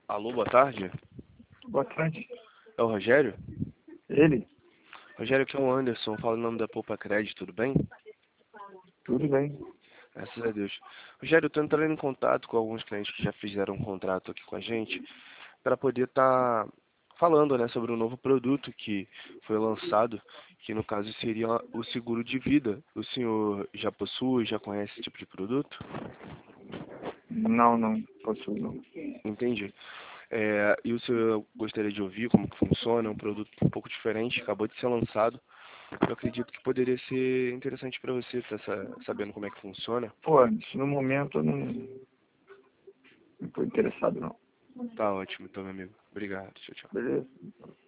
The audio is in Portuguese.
Alô, boa tarde. Boa tarde. É o Rogério? Ele? Rogério, aqui é o Anderson, falo em nome da Poupa Crédito, tudo bem? Tudo bem. Graças a Deus. Rogério, eu estou entrando em contato com alguns clientes que já fizeram um contrato aqui com a gente para poder estar falando, né, sobre um novo produto que foi lançado, que no caso seria o seguro de vida. O senhor já possui, já conhece esse tipo de produto? Não posso não. Entendi. E o senhor gostaria de ouvir como que funciona? É um produto um pouco diferente, acabou de ser lançado. Eu acredito que poderia ser interessante para você estar sabendo como é que funciona. Pô, no momento eu não tô interessado não. Tá ótimo, então, meu amigo. Obrigado. Tchau, tchau. Beleza?